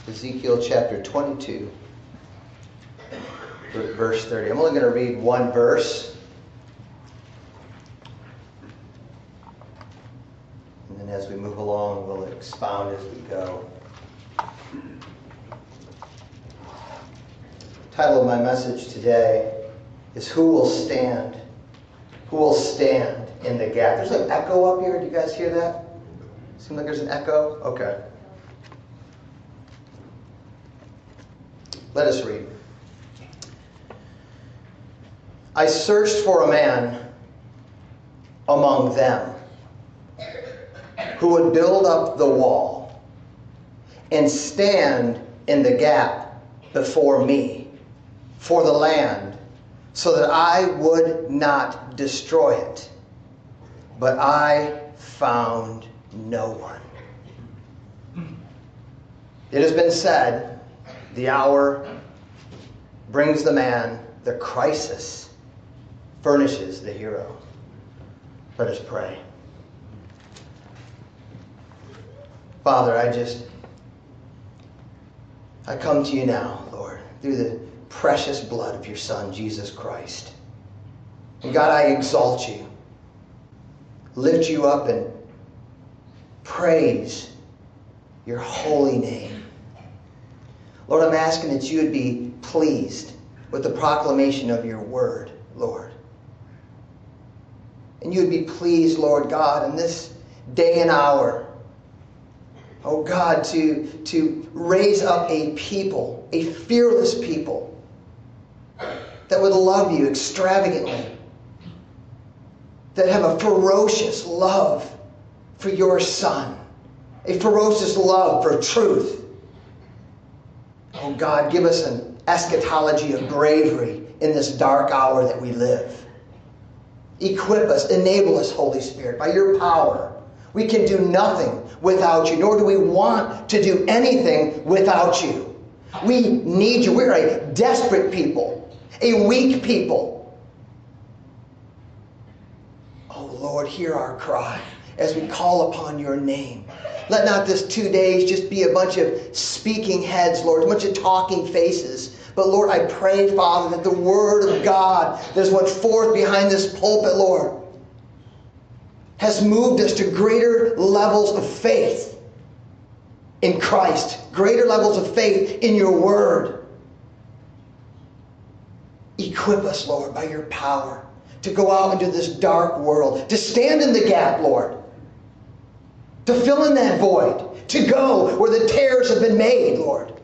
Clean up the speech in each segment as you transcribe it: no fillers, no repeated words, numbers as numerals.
Ezekiel chapter 22, verse 30. I'm only going to read one verse. And then as we move along, we'll expound as we go. The title of my message today is Who Will Stand? Who will stand in the gap? There's an echo up here. Do you guys hear that? Seems like there's an echo? Okay. Let us read. I searched for a man among them who would build up the wall and stand in the gap before me for the land, so that I would not destroy it. But I found no one. It has been said, the hour brings the man, the crisis furnishes the hero. Let us pray. Father, I come to you now, Lord, through the precious blood of your Son, Jesus Christ. And God, I exalt you, lift you up, and praise your holy name. Lord, I'm asking that you would be pleased with the proclamation of your word, Lord. And you would be pleased, Lord God, in this day and hour, oh God, to raise up a people, a fearless people, that would love you extravagantly, that have a ferocious love for your Son, a ferocious love for truth. Oh God, give us an eschatology of bravery in this dark hour that we live. Equip us, enable us, Holy Spirit, by your power. We can do nothing without you, nor do we want to do anything without you. We need you. We're a desperate people, a weak people. Oh Lord, hear our cry as we call upon your name. Let not this 2 days just be a bunch of speaking heads, Lord, a bunch of talking faces. But Lord, I pray, Father, that the word of God that has went forth behind this pulpit, Lord, has moved us to greater levels of faith in Christ, greater levels of faith in your word. Equip us, Lord, by your power to go out into this dark world, to stand in the gap, Lord, to fill in that void, to go where the tears have been made, Lord.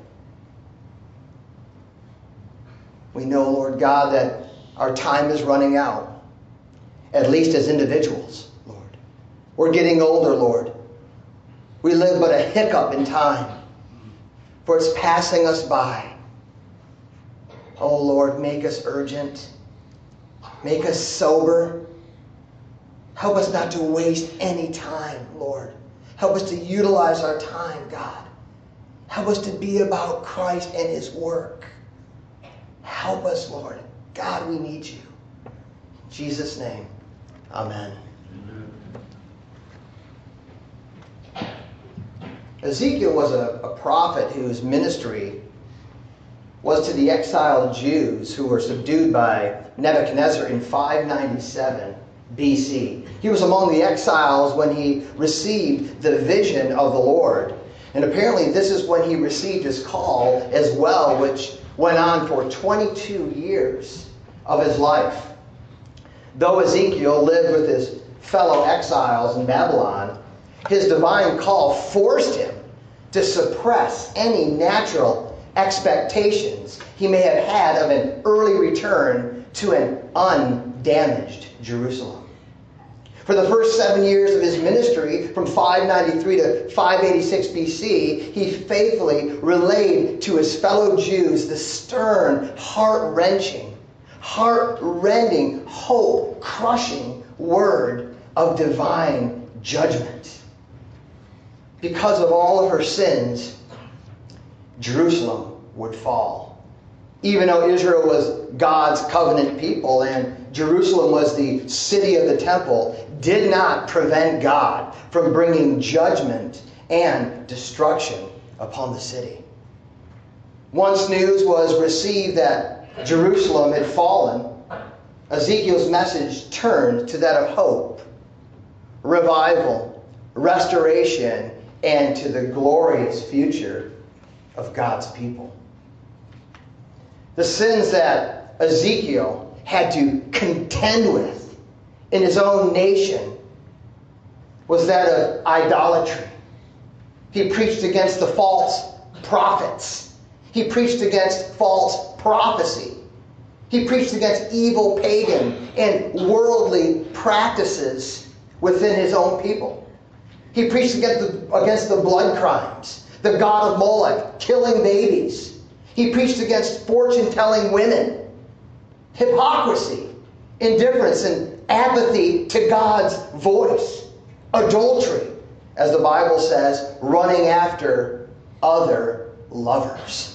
We know, Lord God, that our time is running out, at least as individuals, Lord. We're getting older, Lord. We live but a hiccup in time, for it's passing us by. Oh, Lord, make us urgent. Make us sober. Help us not to waste any time, Lord. Help us to utilize our time, God. Help us to be about Christ and his work. Help us, Lord. God, we need you. In Jesus' name, amen. Ezekiel was a prophet whose ministry was to the exiled Jews who were subdued by Nebuchadnezzar in 597 BC. He was among the exiles when he received the vision of the Lord. And apparently this is when he received his call as well, which went on for 22 years of his life. Though Ezekiel lived with his fellow exiles in Babylon, his divine call forced him to suppress any natural expectations he may have had of an early return to an undamaged Jerusalem. For the first 7 years of his ministry, from 593 to 586 BC, he faithfully relayed to his fellow Jews the stern, heart-wrenching, heart-rending, hope-crushing word of divine judgment. Because of all of her sins, Jerusalem would fall. Even though Israel was God's covenant people and Jerusalem was the city of the temple, did not prevent God from bringing judgment and destruction upon the city. Once news was received that Jerusalem had fallen, Ezekiel's message turned to that of hope, revival, restoration, and to the glorious future of God's people. The sins that Ezekiel had to contend with in his own nation was that of idolatry. He preached against the false prophets. He preached against false prophecy. He preached against evil pagan and worldly practices within his own people. He preached against the blood crimes, the god of Moloch, killing babies. He preached against fortune-telling women, hypocrisy, indifference, and apathy to God's voice, adultery, as the Bible says, running after other lovers.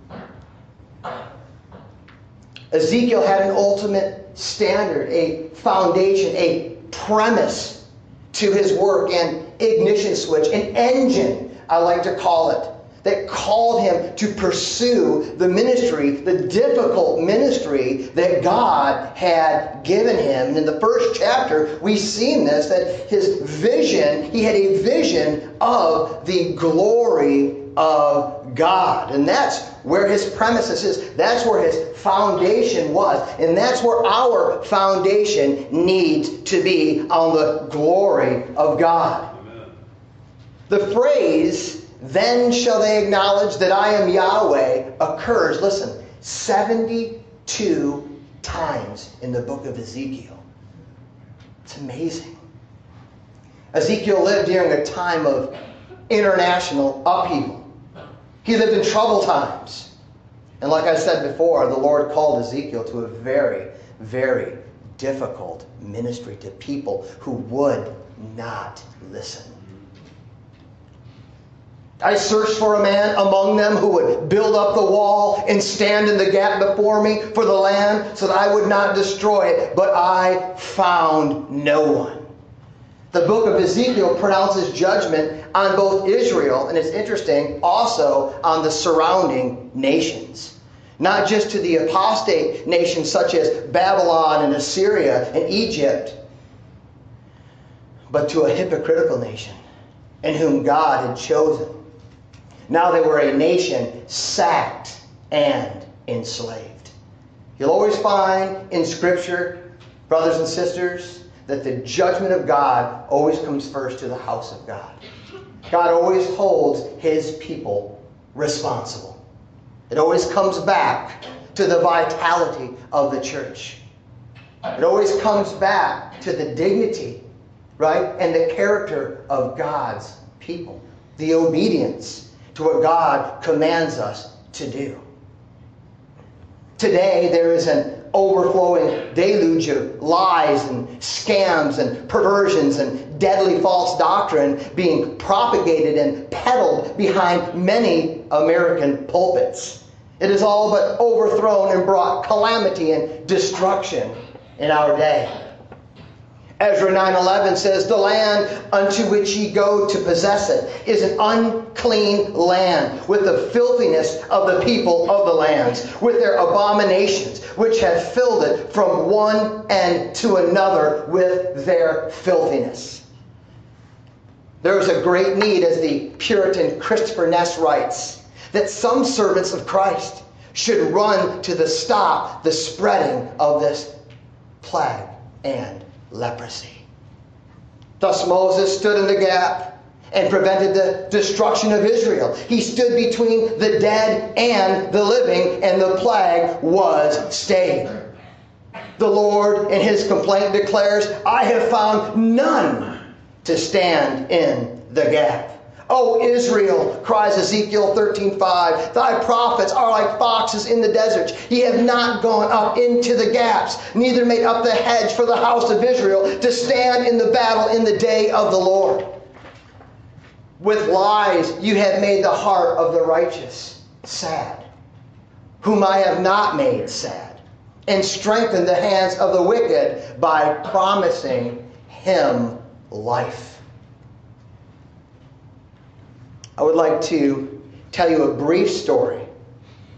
Ezekiel had an ultimate standard, a foundation, a premise to his work, an ignition switch, an engine, I like to call it, that called him to pursue the ministry, the difficult ministry that God had given him. And in the first chapter, we've seen this, that his vision, he had a vision of the glory of God. And that's where his premises is. That's where his foundation was. And that's where our foundation needs to be, on the glory of God. Amen. The phrase, "Then shall they acknowledge that I am Yahweh," occurs, listen, 72 times in the book of Ezekiel. It's amazing. Ezekiel lived during a time of international upheaval. He lived in troubled times. And like I said before, the Lord called Ezekiel to a very, very difficult ministry to people who would not listen. "I searched for a man among them who would build up the wall and stand in the gap before me for the land, so that I would not destroy it, but I found no one." The book of Ezekiel pronounces judgment on both Israel, and it's interesting, also on the surrounding nations. Not just to the apostate nations such as Babylon and Assyria and Egypt, but to a hypocritical nation in whom God had chosen. Now they were a nation sacked and enslaved. You'll always find in Scripture, brothers and sisters, that the judgment of God always comes first to the house of God. God always holds his people responsible. It always comes back to the vitality of the church. It always comes back to the dignity, right, and the character of God's people. The obedience to what God commands us to do. Today, there is an overflowing deluge of lies and scams and perversions and deadly false doctrine being propagated and peddled behind many American pulpits. It is all but overthrown and brought calamity and destruction in our day. Ezra 9:11 says, "The land unto which ye go to possess it is an unclean land, with the filthiness of the people of the lands, with their abominations, which have filled it from one end to another with their filthiness." There is a great need, as the Puritan Christopher Ness writes, that some servants of Christ should run to stop the spreading of this plague and leprosy. Thus Moses stood in the gap and prevented the destruction of Israel. He stood between the dead and the living, and the plague was stayed. The Lord in his complaint declares, "I have found none to stand in the gap." "O Israel," cries Ezekiel 13:5, "thy prophets are like foxes in the deserts. Ye have not gone up into the gaps, neither made up the hedge for the house of Israel to stand in the battle in the day of the Lord. With lies you have made the heart of the righteous sad, whom I have not made sad, and strengthened the hands of the wicked by promising him life." I would like to tell you a brief story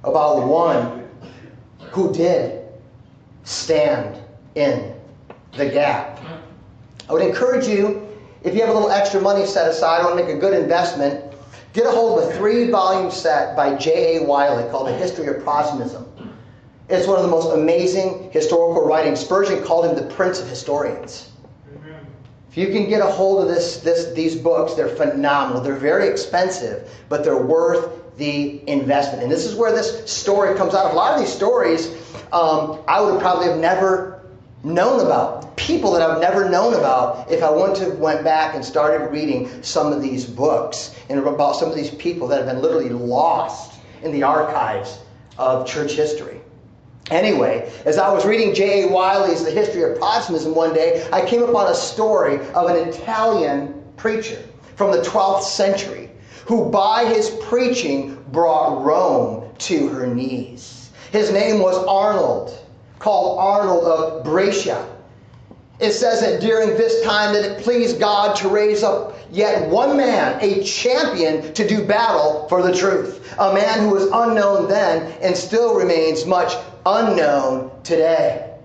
about one who did stand in the gap. I would encourage you, if you have a little extra money set aside, I want to make a good investment, get a hold of a 3-volume set by J.A. Wiley called The History of Protestantism. It's one of the most amazing historical writings. Spurgeon called him the Prince of Historians. Amen. If you can get a hold of these books, they're phenomenal. They're very expensive, but they're worth the investment. And this is where this story comes out. A lot of these stories I would probably have never known about. People that I've never known about if I went back and started reading some of these books and about some of these people that have been literally lost in the archives of church history. Anyway, as I was reading J.A. Wiley's The History of Protestantism one day, I came upon a story of an Italian preacher from the 12th century who by his preaching brought Rome to her knees. His name was Arnold, called Arnold of Brescia. It says that during this time that it pleased God to raise up yet one man, a champion, to do battle for the truth. A man who was unknown then and still remains much unknown today.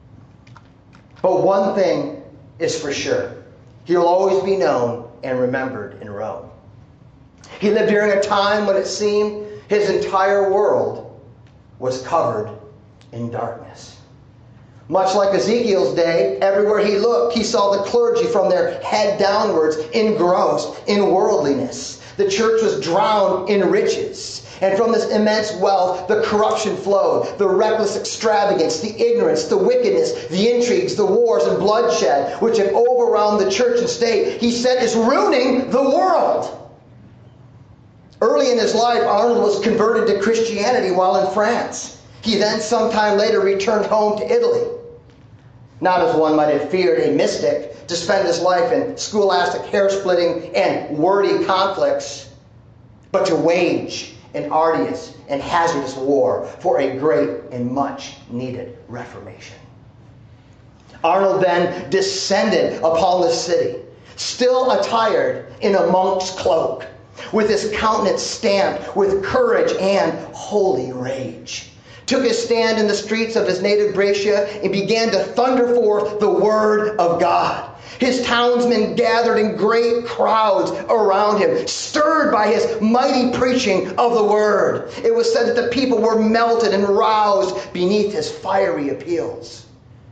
But one thing is for sure. He'll always be known and remembered in Rome. He lived during a time when it seemed his entire world was covered in darkness. Much like Ezekiel's day, everywhere he looked, he saw the clergy from their head downwards engrossed in worldliness. The church was drowned in riches. And from this immense wealth, the corruption flowed, the reckless extravagance, the ignorance, the wickedness, the intrigues, the wars and bloodshed, which had overwhelmed the church and state, he said, is ruining the world. Early in his life, Arnold was converted to Christianity while in France. He then sometime later returned home to Italy. Not as one might have feared a mystic to spend his life in scholastic hair-splitting and wordy conflicts, but to wage an arduous and hazardous war for a great and much needed reformation. Arnold then descended upon the city, still attired in a monk's cloak, with his countenance stamped with courage and holy rage. Took his stand in the streets of his native Brescia and began to thunder forth the word of God. His townsmen gathered in great crowds around him, stirred by his mighty preaching of the word. It was said that the people were melted and roused beneath his fiery appeals.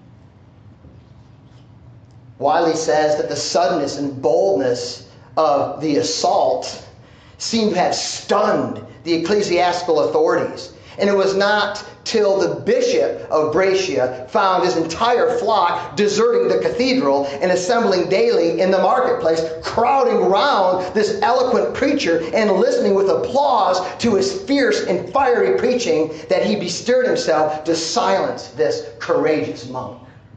Wiley says that the suddenness and boldness of the assault seemed to have stunned the ecclesiastical authorities. And it was not till the bishop of Brescia found his entire flock deserting the cathedral and assembling daily in the marketplace, crowding round this eloquent preacher and listening with applause to his fierce and fiery preaching, that he bestirred himself to silence this courageous monk.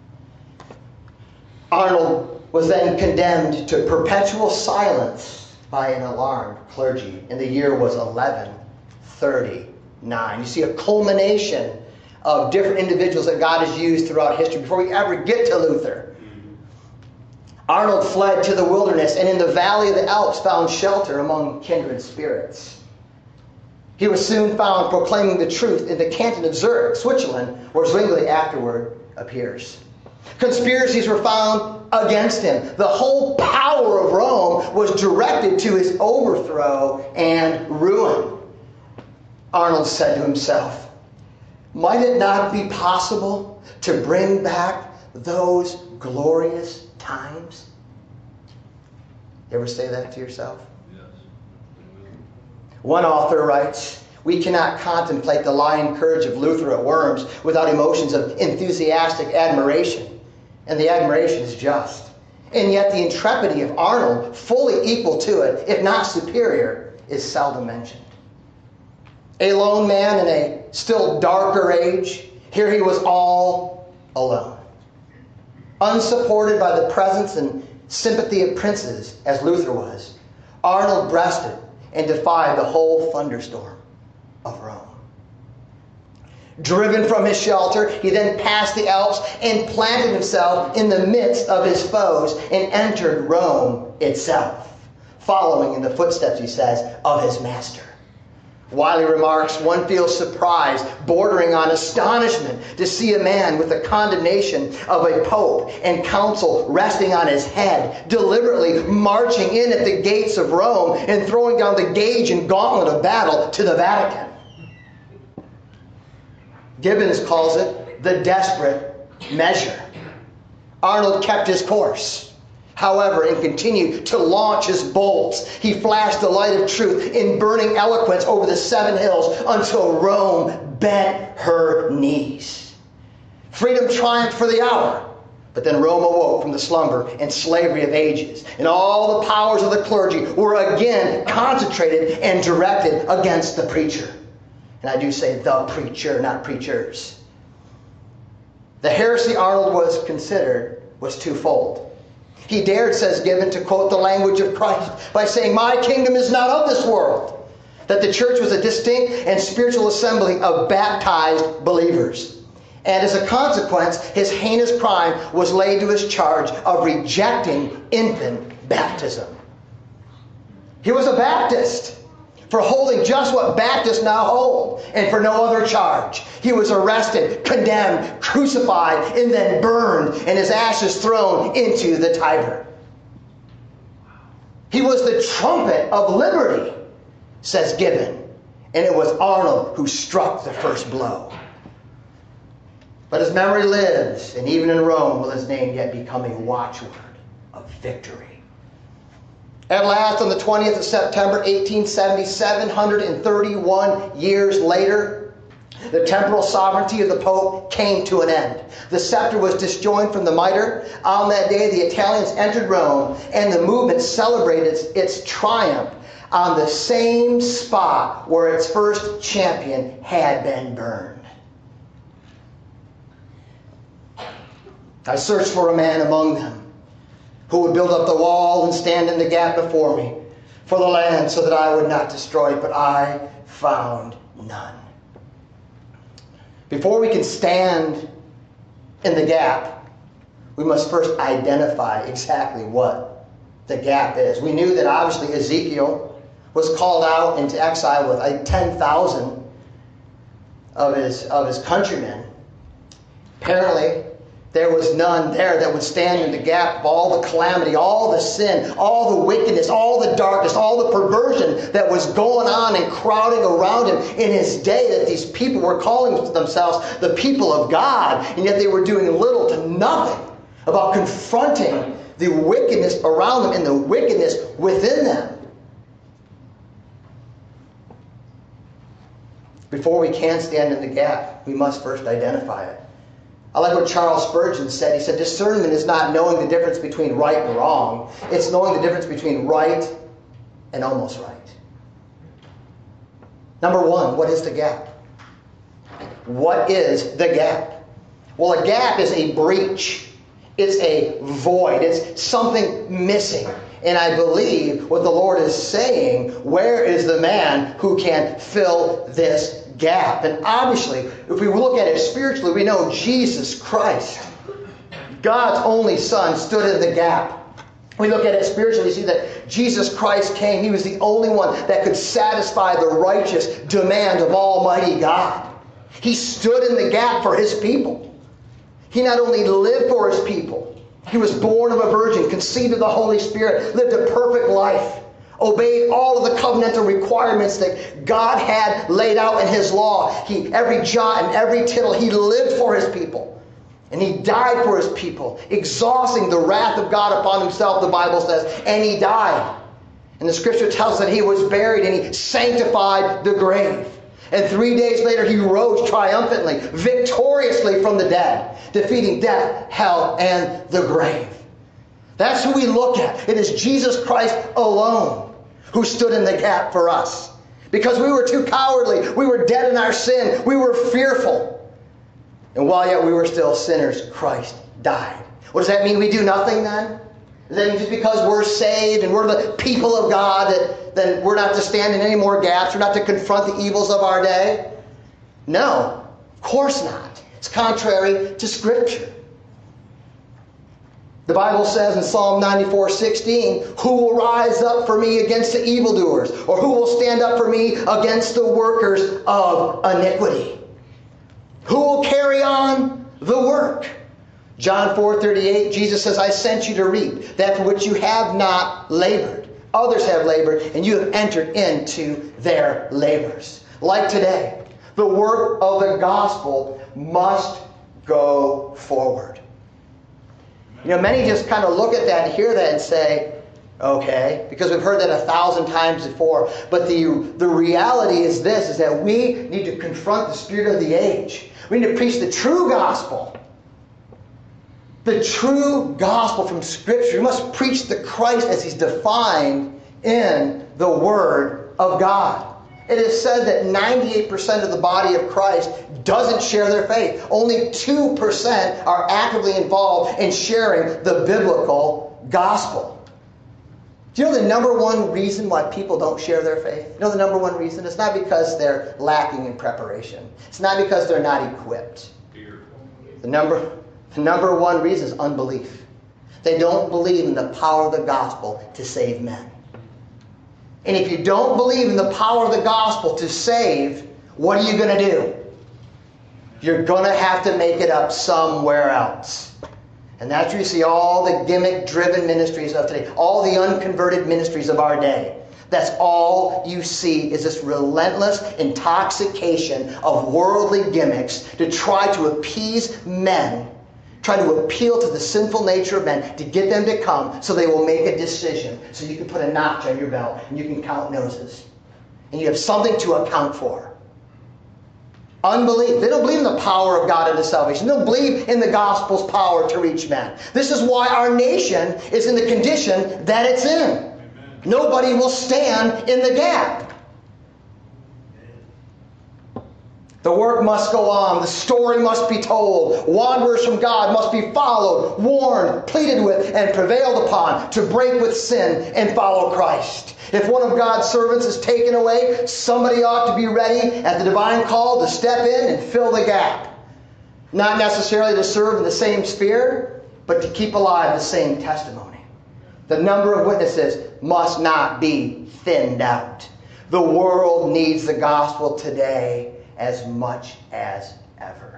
Arnold was then condemned to perpetual silence by an alarmed clergy, and the year was 1139. You see a culmination of different individuals that God has used throughout history before we ever get to Luther. Arnold fled to the wilderness and in the valley of the Alps found shelter among kindred spirits. He was soon found proclaiming the truth in the canton of Zurich, Switzerland, where Zwingli afterward appears. Conspiracies were found against him. The whole power of Rome was directed to his overthrow and ruin. Arnold said to himself, might it not be possible to bring back those glorious times? You ever say that to yourself? Yes. One author writes, we cannot contemplate the lion courage of Luther at Worms without emotions of enthusiastic admiration. And the admiration is just. And yet the intrepidity of Arnold, fully equal to it, if not superior, is seldom mentioned. A lone man in a still darker age, here he was all alone. Unsupported by the presence and sympathy of princes, as Luther was, Arnold breasted and defied the whole thunderstorm of Rome. Driven from his shelter, he then passed the Alps and planted himself in the midst of his foes and entered Rome itself, following in the footsteps, he says, of his master. Wiley remarks, one feels surprise, bordering on astonishment, to see a man with the condemnation of a pope and council resting on his head, deliberately marching in at the gates of Rome and throwing down the gauge and gauntlet of battle to the Vatican. Gibbons calls it the desperate measure. Arnold kept his course, however, and continued to launch his bolts. He flashed the light of truth in burning eloquence over the 7 hills until Rome bent her knees. Freedom triumphed for the hour, but then Rome awoke from the slumber and slavery of ages, and all the powers of the clergy were again concentrated and directed against the preacher. And I do say the preacher, not preachers. The heresy Arnold was considered was twofold. He dared, says Gibbon, to quote the language of Christ by saying, "My kingdom is not of this world." That the church was a distinct and spiritual assembly of baptized believers. And as a consequence, his heinous crime was laid to his charge of rejecting infant baptism. He was a Baptist for holding just what Baptists now hold, and for no other charge. He was arrested, condemned, crucified, and then burned, and his ashes thrown into the Tiber. He was the trumpet of liberty, says Gibbon, and it was Arnold who struck the first blow. But his memory lives, and even in Rome will his name yet become a watchword of victory. At last, on the 20th of September, 1870, 731 years later, the temporal sovereignty of the Pope came to an end. The scepter was disjoined from the mitre. On that day, the Italians entered Rome, and the movement celebrated its triumph on the same spot where its first champion had been burned. I searched for a man among them who would build up the wall and stand in the gap before me for the land so that I would not destroy it, but I found none. Before we can stand in the gap, we must first identify exactly what the gap is. We knew that obviously Ezekiel was called out into exile with 10,000 of his countrymen. Apparently, there was none there that would stand in the gap of all the calamity, all the sin, all the wickedness, all the darkness, all the perversion that was going on and crowding around him in his day, that these people were calling themselves the people of God, and yet they were doing little to nothing about confronting the wickedness around them and the wickedness within them. Before we can stand in the gap, we must first identify it. I like what Charles Spurgeon said. He said, discernment is not knowing the difference between right and wrong. It's knowing the difference between right and almost right. Number one, what is the gap? What is the gap? Well, a gap is a breach. It's a void. It's something missing. And I believe what the Lord is saying, where is the man who can fill this gap? And obviously, if we look at it spiritually, we know Jesus Christ, God's only Son, stood in the gap. We look at it spiritually, we see that Jesus Christ came. He was the only one that could satisfy the righteous demand of Almighty God. He stood in the gap for His people. He not only lived for His people, He was born of a virgin, conceived of the Holy Spirit, lived a perfect life, obeyed all of the covenantal requirements that God had laid out in His law. Every jot and every tittle, He lived for His people. And He died for His people, exhausting the wrath of God upon Himself, the Bible says. And He died. And the Scripture tells us that He was buried and He sanctified the grave. And 3 days later, He rose triumphantly, victoriously from the dead, defeating death, hell, and the grave. That's who we look at. It is Jesus Christ alone who stood in the gap for us. Because we were too cowardly. We were dead in our sin. We were fearful. And while yet we were still sinners, Christ died. What does that mean? We do nothing then? Does that mean just because we're saved and we're the people of God that then we're not to stand in any more gaps? We're not to confront the evils of our day? No, of course not. It's contrary to Scripture. The Bible says in Psalm 94:16, who will rise up for me against the evildoers? Or who will stand up for me against the workers of iniquity? Who will carry on the work? John 4:38, Jesus says, I sent you to reap that for which you have not labored. Others have labored, and you have entered into their labors. Like today, the work of the gospel must go forward. You know, many just kind of look at that and hear that and say, okay, because we've heard that 1,000 times before. But the reality is this, is that we need to confront the spirit of the age. We need to preach the true gospel. The true gospel from Scripture. We must preach the Christ as He's defined in the Word of God. It is said that 98% of the body of Christ doesn't share their faith. Only 2% are actively involved in sharing the biblical gospel. Do you know the number one reason why people don't share their faith? You know the number one reason? It's not because they're lacking in preparation. It's not because they're not equipped. The number one reason is unbelief. They don't believe in the power of the gospel to save men. And if you don't believe in the power of the gospel to save, what are you going to do? You're going to have to make it up somewhere else. And that's where you see all the gimmick-driven ministries of today, all the unconverted ministries of our day. That's all you see is this relentless intoxication of worldly gimmicks to try to appease men, try to appeal to the sinful nature of men to get them to come so they will make a decision, so you can put a notch on your belt and you can count noses. And you have something to account for. Unbelief. They don't believe in the power of God into salvation. They don't believe in the gospel's power to reach men. This is why our nation is in the condition that it's in. Amen. Nobody will stand in the gap. The work must go on. The story must be told. Wanderers from God must be followed, warned, pleaded with, and prevailed upon to break with sin and follow Christ. If one of God's servants is taken away, somebody ought to be ready at the divine call to step in and fill the gap. Not necessarily to serve in the same sphere, but to keep alive the same testimony. The number of witnesses must not be thinned out. The world needs the gospel today as much as ever.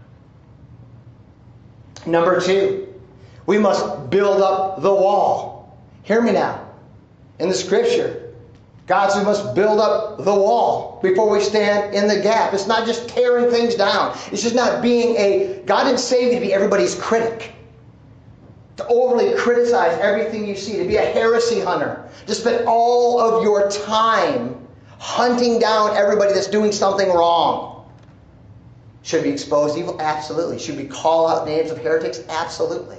Number 2, we must build up the wall. Hear me now. In the Scripture, God says we must build up the wall before we stand in the gap. It's not just tearing things down. It's just not being God didn't save you to be everybody's critic. To overly criticize everything you see. To be a heresy hunter. To spend all of your time hunting down everybody that's doing something wrong. Should we expose evil? Absolutely. Should we call out names of heretics? Absolutely.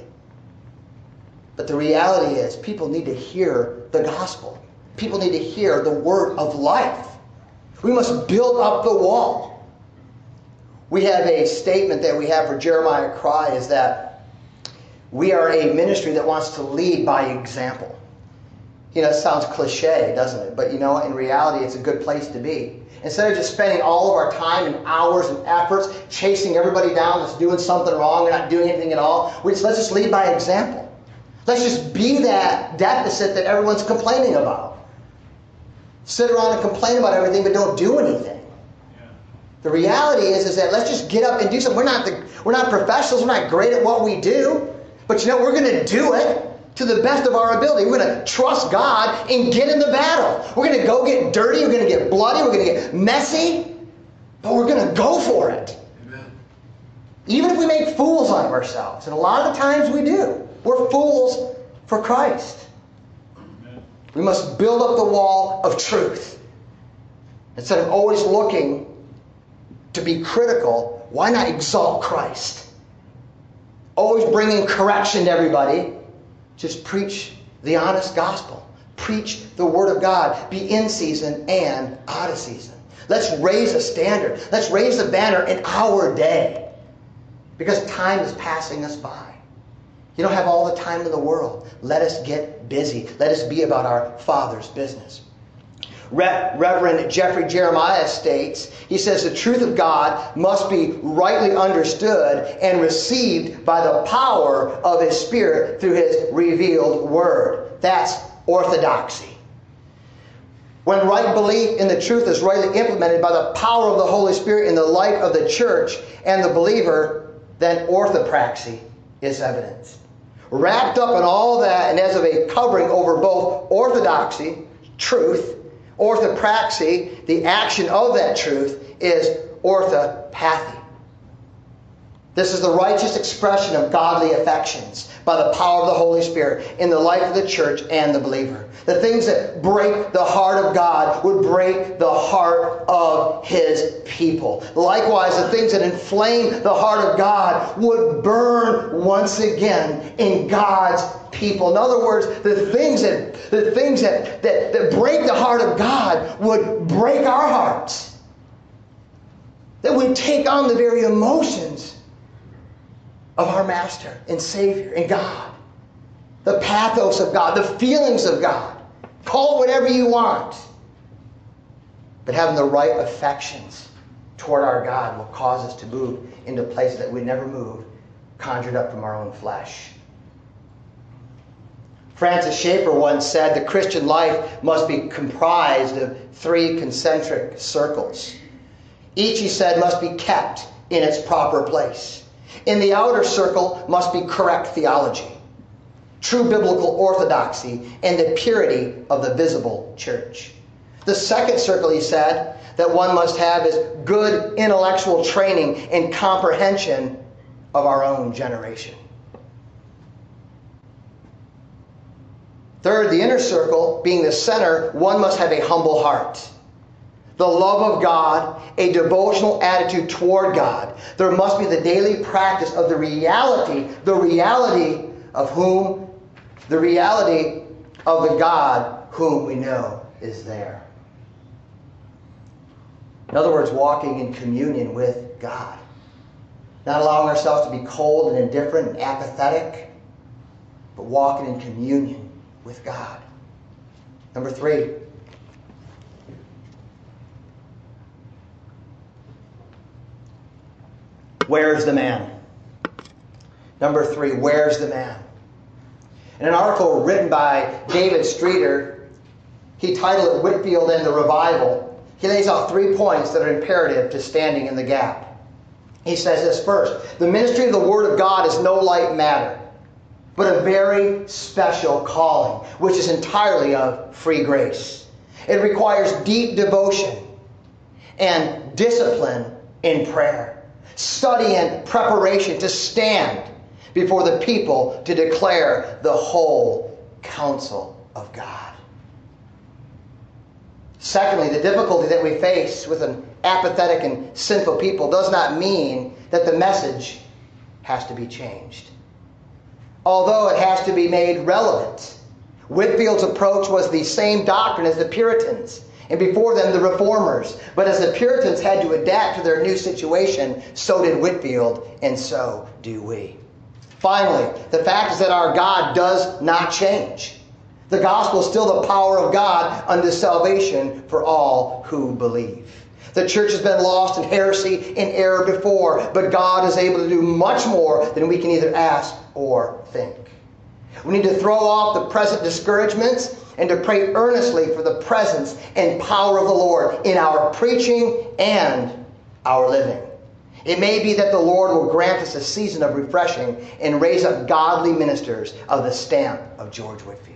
But the reality is, people need to hear the gospel. People need to hear the word of life. We must build up the wall. We have a statement that we have for Jeremiah Cry is that we are a ministry that wants to lead by example. You know, it sounds cliche, doesn't it? But you know, in reality, it's a good place to be. Instead of just spending all of our time and hours and efforts chasing everybody down that's doing something wrong and not doing anything at all, let's just lead by example. Let's just be that deficit that everyone's complaining about. Sit around and complain about everything, but don't do anything. Yeah. The reality is that let's just get up and do something. We're not professionals. We're not great at what we do. But you know, we're going to do it to the best of our ability. We're going to trust God and get in the battle. We're going to go get dirty. We're going to get bloody. We're going to get messy. But we're going to go for it. Amen. Even if we make fools out of ourselves. And a lot of the times we do. We're fools for Christ. Amen. We must build up the wall of truth. Instead of always looking to be critical, why not exalt Christ? Always bringing correction to everybody. Just preach the honest gospel. Preach the word of God. Be in season and out of season. Let's raise a standard. Let's raise the banner in our day. Because time is passing us by. You don't have all the time in the world. Let us get busy. Let us be about our Father's business. Reverend Jeffrey Jeremiah states, he says, the truth of God must be rightly understood and received by the power of His Spirit through His revealed Word. That's orthodoxy. When right belief in the truth is rightly implemented by the power of the Holy Spirit in the life of the church and the believer, then orthopraxy is evidenced. Wrapped up in all that and as of a covering over both orthodoxy, truth, orthopraxy, the action of that truth, is orthopathy. This is the righteous expression of godly affections by the power of the Holy Spirit in the life of the church and the believer. The things that break the heart of God would break the heart of His people. Likewise, the things that inflame the heart of God would burn once again in God's people. In other words, the things that break the heart of God would break our hearts. That would take on the very emotions of our Master and Savior and God. The pathos of God, the feelings of God. Call it whatever you want. But having the right affections toward our God will cause us to move into places that we never move, conjured up from our own flesh. Francis Schaeffer once said the Christian life must be comprised of 3 concentric circles. Each, he said, must be kept in its proper place. In the outer circle must be correct theology, true biblical orthodoxy, and the purity of the visible church. The second circle, he said, that one must have is good intellectual training and comprehension of our own generation. Third, the inner circle, being the center, one must have a humble heart. The love of God, a devotional attitude toward God. There must be the daily practice of the reality of the God whom we know is there. In other words, walking in communion with God. Not allowing ourselves to be cold and indifferent and apathetic, but walking in communion with God. Number 3. Where's the man? Number 3, where's the man? In an article written by David Streeter, he titled it Whitefield and the Revival. He lays out 3 points that are imperative to standing in the gap. He says this first: the ministry of the Word of God is no light matter, but a very special calling, which is entirely of free grace. It requires deep devotion and discipline in prayer. Study and preparation to stand before the people to declare the whole counsel of God. Secondly, the difficulty that we face with an apathetic and sinful people does not mean that the message has to be changed. Although it has to be made relevant. Whitefield's approach was the same doctrine as the Puritans, and before them the Reformers. But as the Puritans had to adapt to their new situation, so did Whitefield, and so do we. Finally, the fact is that our God does not change. The gospel is still the power of God unto salvation for all who believe. The church has been lost in heresy and error before, but God is able to do much more than we can either ask or think. We need to throw off the present discouragements and to pray earnestly for the presence and power of the Lord in our preaching and our living. It may be that the Lord will grant us a season of refreshing and raise up godly ministers of the stamp of George Whitefield.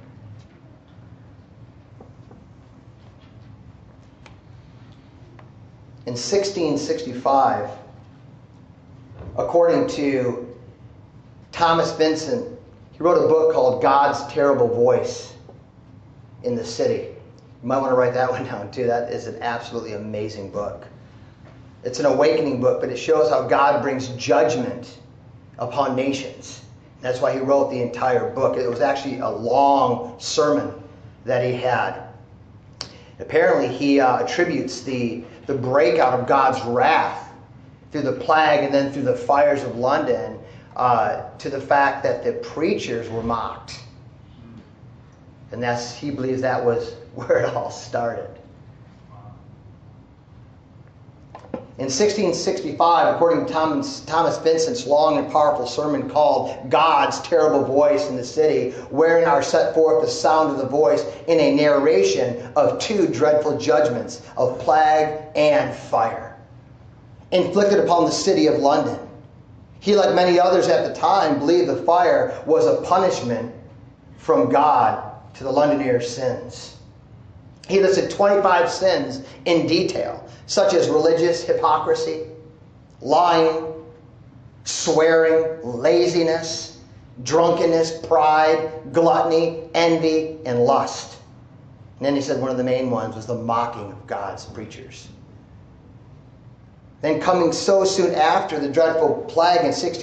In 1665, according to Thomas Vincent, he wrote a book called God's Terrible Voice in the City. You might want to write that one down too. That is an absolutely amazing book. It's an awakening book, but it shows how God brings judgment upon nations. That's why he wrote the entire book. It was actually a long sermon that he had. Apparently, he attributes the breakout of God's wrath through the plague and then through the fires of London to the fact that the preachers were mocked. And he believes that was where it all started. In 1665, according to Thomas Vincent's long and powerful sermon called God's Terrible Voice in the City, wherein are set forth the sound of the voice in a narration of two dreadful judgments of plague and fire, inflicted upon the city of London. He, like many others at the time, believed the fire was a punishment from God to the Londoners' sins. He listed 25 sins in detail, such as religious hypocrisy, lying, swearing, laziness, drunkenness, pride, gluttony, envy, and lust. And then he said one of the main ones was the mocking of God's preachers. Then coming so soon after the dreadful plague in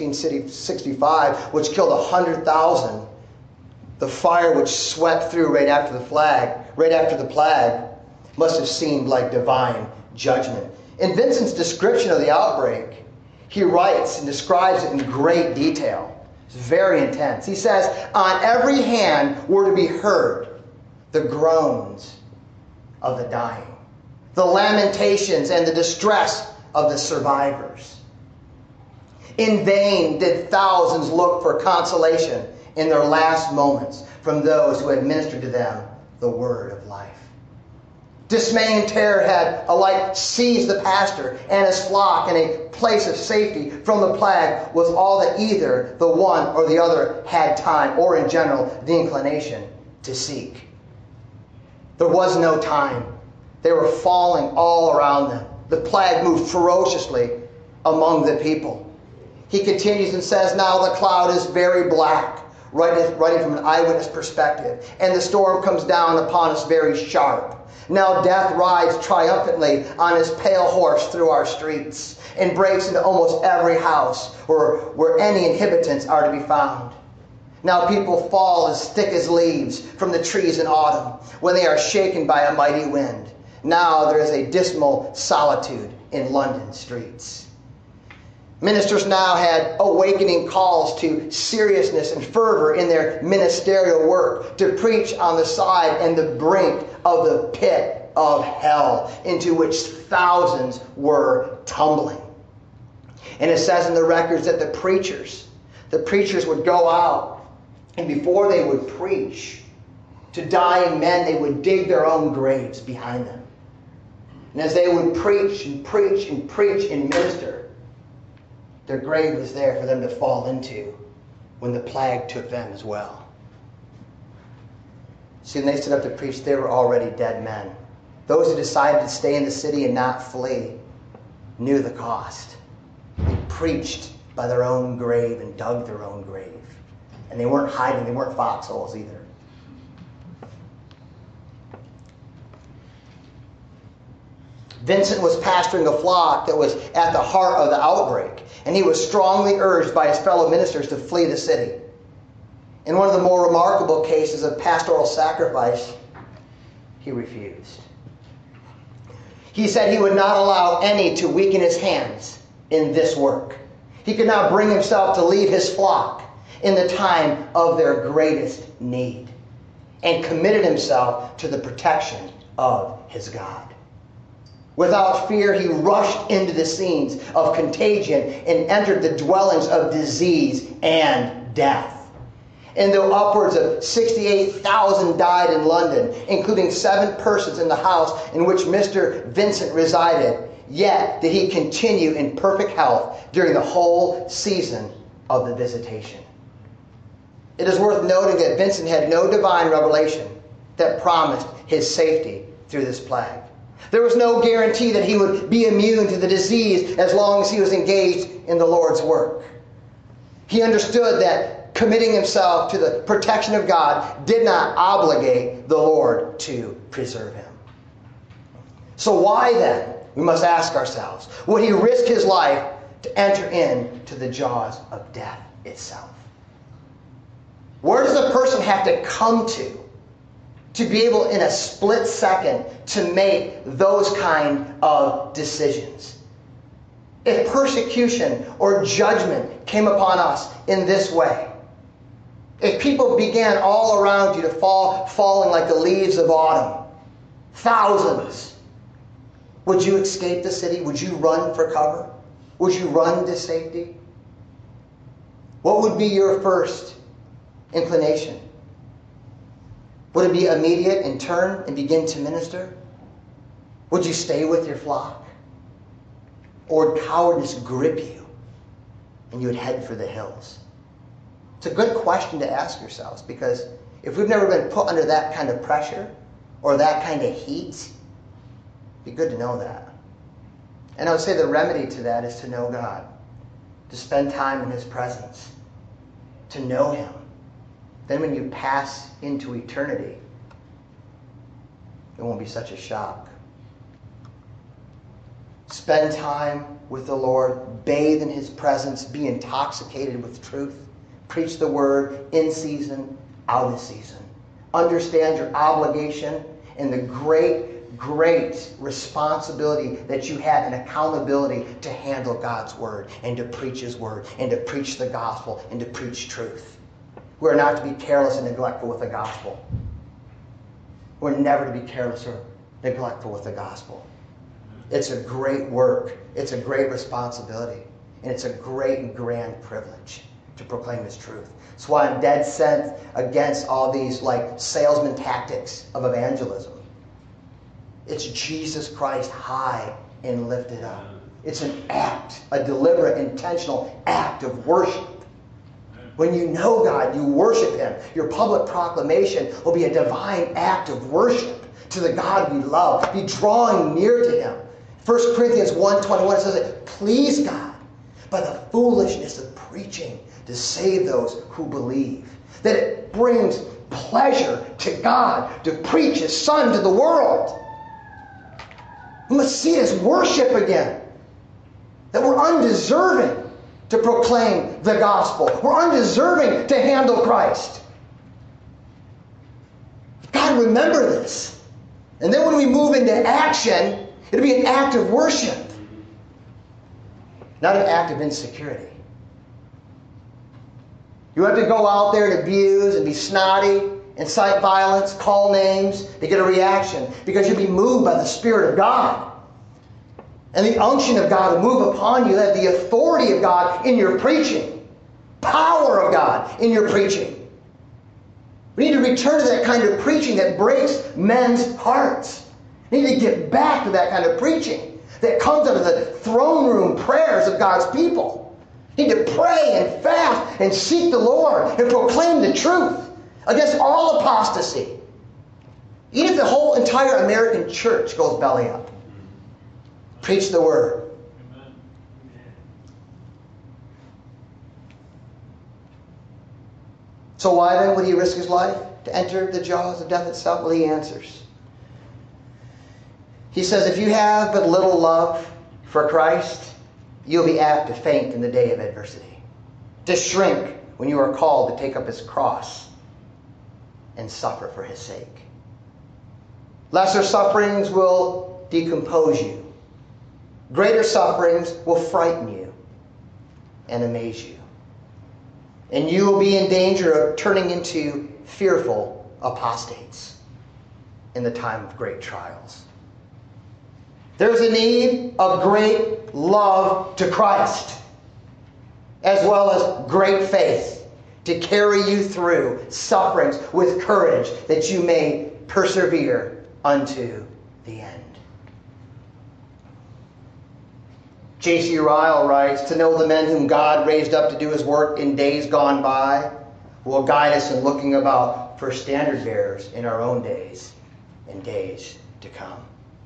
1665, which killed 100,000, the fire which swept through right after the plague, must have seemed like divine judgment. In Vincent's description of the outbreak, he writes and describes it in great detail. It's very intense. He says, on every hand were to be heard the groans of the dying, the lamentations and the distress of the survivors. In vain did thousands look for consolation in their last moments from those who had ministered to them the word of life. Dismay and terror had alike seized the pastor and his flock, and a place of safety from the plague was all that either the one or the other had time, or in general, the inclination to seek. There was no time. They were falling all around them. The plague moved ferociously among the people. He continues and says, now the cloud is very black, writing from an eyewitness perspective, and the storm comes down upon us very sharp. Now death rides triumphantly on his pale horse through our streets and breaks into almost every house where any inhabitants are to be found. Now people fall as thick as leaves from the trees in autumn when they are shaken by a mighty wind. Now there is a dismal solitude in London streets. Ministers now had awakening calls to seriousness and fervor in their ministerial work, to preach on the side and the brink of the pit of hell into which thousands were tumbling. And it says in the records that the preachers would go out, and before they would preach to dying men, they would dig their own graves behind them. And as they would preach and preach and preach and minister, their grave was there for them to fall into when the plague took them as well. See, when they stood up to preach, they were already dead men. Those who decided to stay in the city and not flee knew the cost. They preached by their own grave and dug their own grave. And they weren't hiding, they weren't foxholes either. Vincent was pastoring a flock that was at the heart of the outbreak, and he was strongly urged by his fellow ministers to flee the city. In one of the more remarkable cases of pastoral sacrifice, he refused. He said he would not allow any to weaken his hands in this work. He could not bring himself to leave his flock in the time of their greatest need, and committed himself to the protection of his God. Without fear, he rushed into the scenes of contagion and entered the dwellings of disease and death. And though upwards of 68,000 died in London, including 7 persons in the house in which Mr. Vincent resided, yet did he continue in perfect health during the whole season of the visitation. It is worth noting that Vincent had no divine revelation that promised his safety through this plague. There was no guarantee that he would be immune to the disease as long as he was engaged in the Lord's work. He understood that committing himself to the protection of God did not obligate the Lord to preserve him. So why then, we must ask ourselves, would he risk his life to enter into the jaws of death itself? Where does a person have to come to be able in a split second to make those kind of decisions? If persecution or judgment came upon us in this way, If people began all around you to falling like the leaves of autumn, thousands, would you escape the city? Would you run for cover? Would you run to safety? What would be your first inclination? Would it be immediate and turn and begin to minister? Would you stay with your flock? Or would cowardice grip you and you would head for the hills? It's a good question to ask yourselves, because if we've never been put under that kind of pressure or that kind of heat, it'd be good to know that. And I would say the remedy to that is to know God, to spend time in His presence, to know Him. Then when you pass into eternity, it won't be such a shock. Spend time with the Lord, bathe in His presence, be intoxicated with truth, preach the word in season, out of season. Understand your obligation and the great responsibility that you have and accountability to handle God's word and to preach His word and to preach the gospel and to preach truth. We're not to be careless and neglectful with the gospel. We're never to be careless or neglectful with the gospel. It's a great work. It's a great responsibility. And it's a great and grand privilege to proclaim His truth. That's why I'm dead set against all these salesman tactics of evangelism. It's Jesus Christ high and lifted up. It's an act, a deliberate, intentional act of worship. When you know God, you worship Him. Your public proclamation will be a divine act of worship to the God we love. Be drawing near to Him. 1 Corinthians 1:21 says it, please God by the foolishness of preaching to save those who believe. That it brings pleasure to God to preach His Son to the world. We must see it as worship again. That we're undeserving to proclaim the gospel. We're undeserving to handle Christ. God, remember this. And then when we move into action, it'll be an act of worship. Not an act of insecurity. You have to go out there and abuse and be snotty, incite violence, call names to get a reaction, because you'll be moved by the Spirit of God. And the unction of God will move upon you. That the authority of God in your preaching. Power of God in your preaching. We need to return to that kind of preaching that breaks men's hearts. We need to get back to that kind of preaching that comes out of the throne room prayers of God's people. We need to pray and fast and seek the Lord and proclaim the truth against all apostasy. Even if the whole entire American church goes belly up. Preach the word. Amen. So why then would He risk His life to enter the jaws of death itself? Well, He answers. He says, if you have but little love for Christ, you'll be apt to faint in the day of adversity, to shrink when you are called to take up His cross and suffer for His sake. Lesser sufferings will decompose you. Greater sufferings will frighten you and amaze you. And you will be in danger of turning into fearful apostates in the time of great trials. There's a need of great love to Christ, as well as great faith to carry you through sufferings with courage, that you may persevere unto the end. J.C. Ryle writes, to know the men whom God raised up to do His work in days gone by will guide us in looking about for standard bearers in our own days and days to come.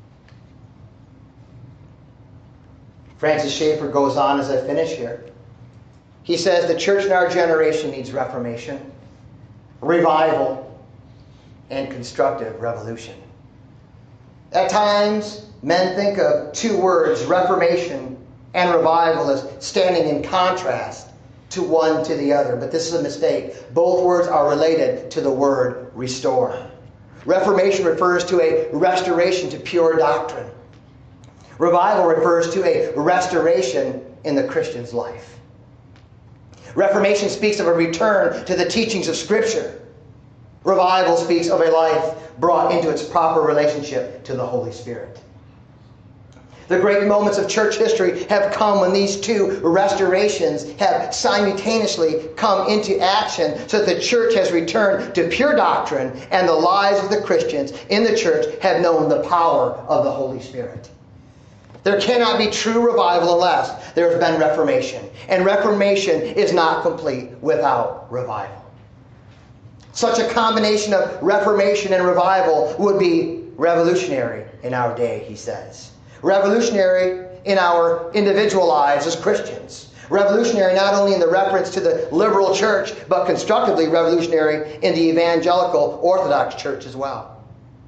Francis Schaeffer goes on as I finish here. He says the church in our generation needs reformation, revival, and constructive revolution. At times, men think of two words, reformation and revival, as standing in contrast to one to the other. But this is a mistake. Both words are related to the word restore. Reformation refers to a restoration to pure doctrine. Revival refers to a restoration in the Christian's life. Reformation speaks of a return to the teachings of Scripture. Revival speaks of a life brought into its proper relationship to the Holy Spirit. The great moments of church history have come when these two restorations have simultaneously come into action, so that the church has returned to pure doctrine, and the lives of the Christians in the church have known the power of the Holy Spirit. There cannot be true revival unless there has been reformation. And reformation is not complete without revival. Such a combination of reformation and revival would be revolutionary in our day, he says. Revolutionary in our individual lives as Christians. Revolutionary not only in the reference to the liberal church, but constructively revolutionary in the evangelical Orthodox church as well.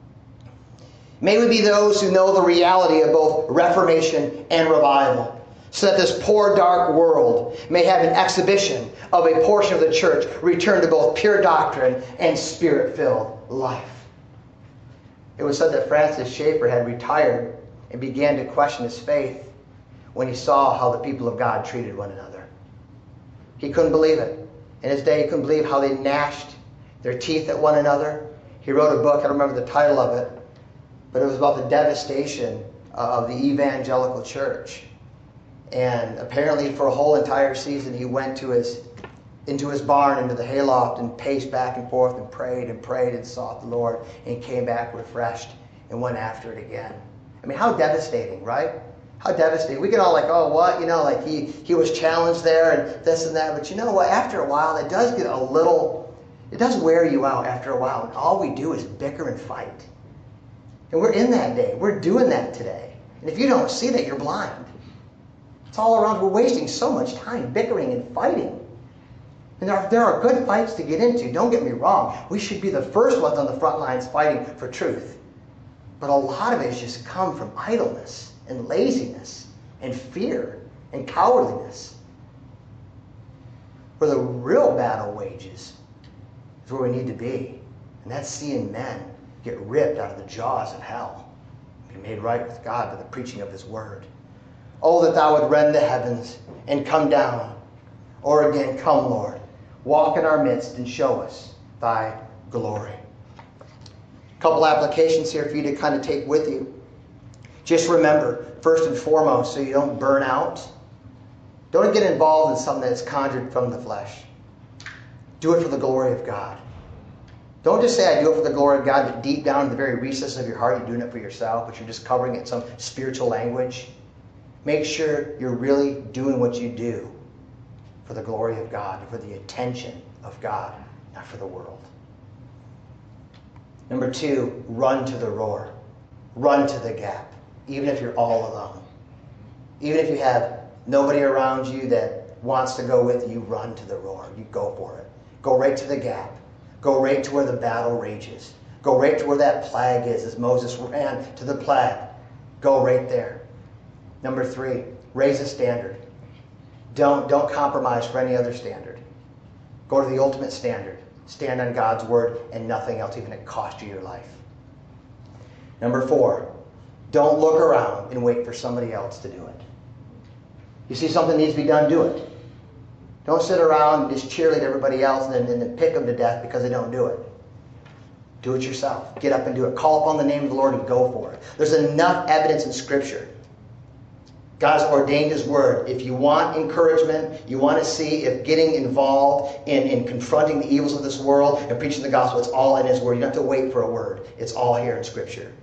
May we be those who know the reality of both reformation and revival, so that this poor, dark world may have an exhibition of a portion of the church return to both pure doctrine and Spirit-filled life. It was said that Francis Schaeffer had retired and began to question his faith when he saw how the people of God treated one another. He couldn't believe it. In his day, he couldn't believe how they gnashed their teeth at one another. He wrote a book, I don't remember the title of it, but it was about the devastation of the evangelical church. And apparently for a whole entire season, he went into his barn, into the hayloft, and paced back and forth and prayed and sought the Lord, and came back refreshed and went after it again. I mean, how devastating, right? How devastating. We get all like, oh, what? You know, like he was challenged there and this and that. But you know what? After a while, it does get it does wear you out after a while. And all we do is bicker and fight. And we're in that day. We're doing that today. And if you don't see that, you're blind. It's all around. We're wasting so much time bickering and fighting. And there are good fights to get into. Don't get me wrong. We should be the first ones on the front lines fighting for truth. But a lot of it has just come from idleness and laziness and fear and cowardliness. Where the real battle wages is where we need to be. And that's seeing men get ripped out of the jaws of hell. Be made right with God by the preaching of His Word. Oh, that Thou would rend the heavens and come down. Or again, come, Lord. Walk in our midst and show us Thy glory. Couple applications here for you to kind of take with you. Just remember, first and foremost, so you don't burn out, don't get involved in something that's conjured from the flesh. Do it for the glory of God. Don't just say, I do it for the glory of God, but deep down in the very recesses of your heart, you're doing it for yourself, but you're just covering it in some spiritual language. Make sure you're really doing what you do for the glory of God, for the attention of God, not for the world. Number 2, run to the roar. Run to the gap, even if you're all alone. Even if you have nobody around you that wants to go with you, run to the roar. You go for it. Go right to the gap. Go right to where the battle rages. Go right to where that plague is, as Moses ran to the plague. Go right there. Number 3, raise a standard. Don't compromise for any other standard. Go to the ultimate standard. Stand on God's Word and nothing else, even if it cost you your life. Number 4, don't look around and wait for somebody else to do it. You see something needs to be done, do it. Don't sit around and just cheerlead everybody else and then pick them to death because they don't do it. Do it yourself. Get up and do it. Call upon the name of the Lord and go for it. There's enough evidence in Scripture. God's ordained His Word. If you want encouragement, you want to see if getting involved in confronting the evils of this world and preaching the gospel, it's all in His Word. You don't have to wait for a word. It's all here in Scripture.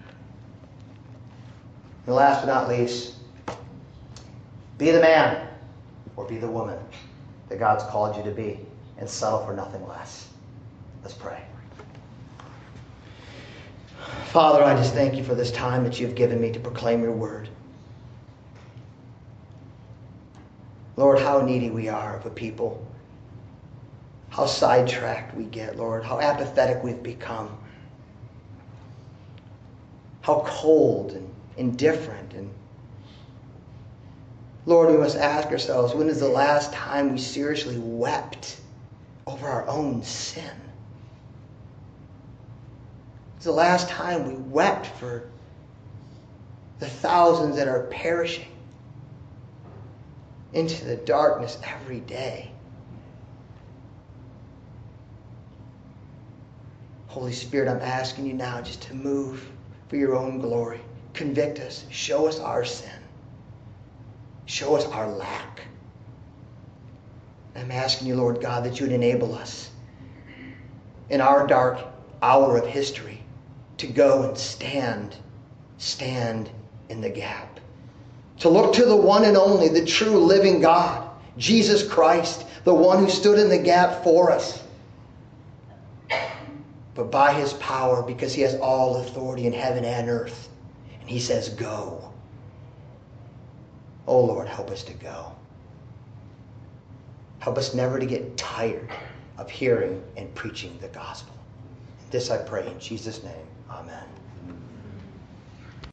And last but not least, be the man or be the woman that God's called you to be, and settle for nothing less. Let's pray. Father, I just thank you for this time that you've given me to proclaim your word. Lord, how needy we are of a people. How sidetracked we get, Lord. How apathetic we've become. How cold and indifferent. And Lord, we must ask ourselves, when is the last time we seriously wept over our own sin? It's the last time we wept for the thousands that are perishing into the darkness every day. Holy Spirit, I'm asking you now just to move for your own glory. Convict us. Show us our sin. Show us our lack. I'm asking you, Lord God, that you would enable us in our dark hour of history to go and stand in the gap. To look to the one and only, the true living God, Jesus Christ, the one who stood in the gap for us. But by his power, because he has all authority in heaven and earth, and he says, go. Oh Lord, help us to go. Help us never to get tired of hearing and preaching the gospel. This I pray in Jesus' name. Amen.